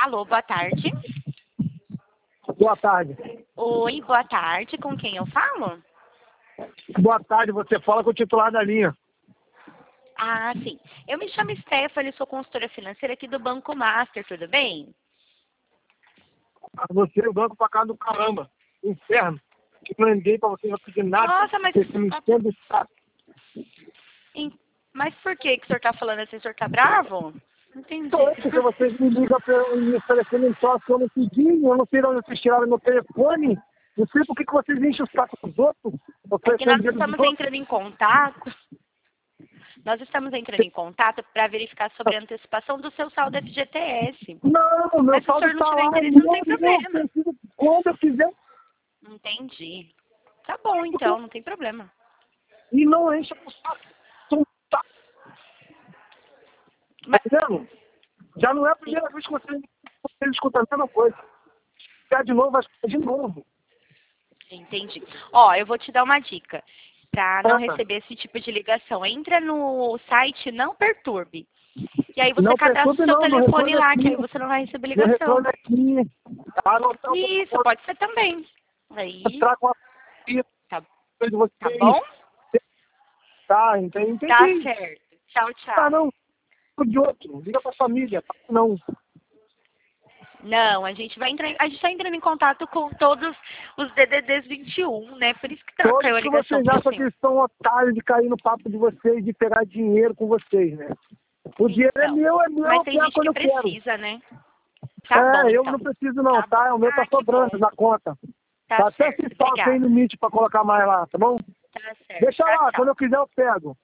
Alô, boa tarde. Boa tarde. Oi, boa tarde. Com quem eu falo? Boa tarde, você fala com o titular da linha. Ah, sim. Eu me chamo Stephanie, sou consultora financeira aqui do Banco Master, tudo bem? Você, o banco pra cá do caramba. Inferno. Que não é ninguém pra você, não pedir nada. Nossa, mas... Você me enchendo o saco. Mas por que o senhor tá falando assim? O senhor tá bravo? Entendi. Então, porque vocês me ligam me oferecendo um troço que eu não pedi, eu não sei de onde vocês tiraram meu telefone. Não sei por que vocês enchem o saco dos outros. É que nós Oferecendo estamos dos outros. entrando em contato. Nós estamos entrando em contato para verificar sobre a antecipação do seu saldo FGTS. Não, meu Mas se o saldo senhor não tá tiver lá. interesse, não tem problema. Quando eu quiser. Entendi. Tá bom, então, não tem problema. E não enche o saco. Tá Mas, entendendo? Já não é a primeira vez que você escuta a mesma coisa. Quer de novo, vai escutar de novo. entendi. Ó, eu vou te dar uma dica. Para não Ah, receber esse tipo de ligação, entra no site Não Perturbe. E aí você não cadastra o perturbe seu não, não telefone retorno lá, que aí aqui. você não vai receber Não ligação. retorno aqui. Anotar Isso, pode ser também. Aí, entrar com a tá, de tá vocês. bom? Tá, entendi. Tá certo. Tchau, Ah, tchau. não. De outro. Liga pra família. Não. Não, a gente tá entrando em contato com todos os DDDs 21, né? Por isso que caiu Todos a que ligação vocês pro acham que senhor. são otários de cair no papo de vocês, de pegar dinheiro com vocês, né? O dinheiro é Então, meu, mas eu tem pego gente quando que eu quero. precisa, né? Tá bom, Eu então. não preciso não, Tá bom. tá? O meu tá Ah, que bom. sobrando na conta. Tá Tá até certo. se falta, tem Obrigada. limite pra colocar mais lá, tá bom? Tá certo. Deixa Tchau, lá, tchau. quando eu quiser eu pego.